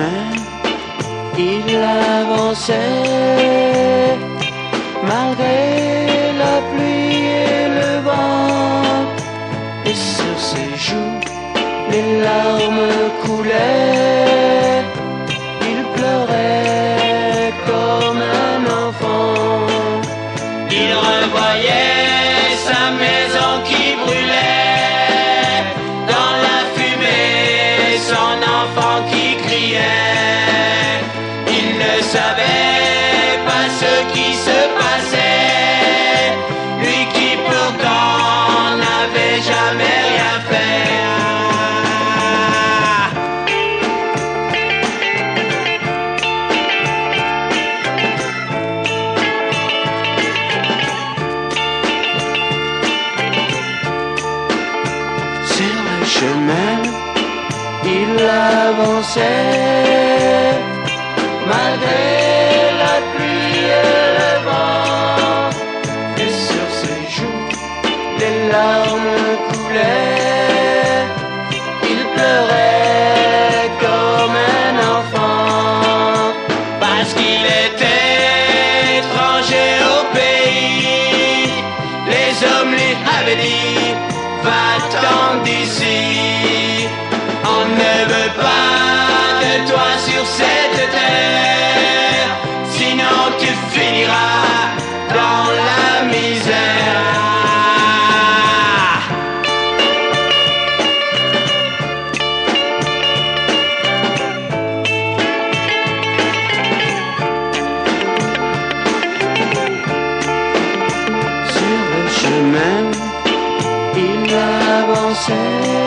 chemin, il avançait, malgré la pluie et le vent, et sur ses joues, les larmes coulaient, il pleurait comme un enfant. Il revoyait sa maison qui brûlait, dans la fumée, son enfant qui criait. Il ne savait pas ce qui se passait, lui qui pourtant n'avait jamais rien fait. Sur le chemin, il avançait, malgré la pluie et le vent, et sur ses joues, les larmes coulaient, il pleurait comme un enfant, parce qu'il était étranger au pays. Les hommes lui avaient dit, va-t'en d'ici, on ne veut pas de toi sur cette terre, sinon tu finiras dans la misère. Sur le chemin, il avançait,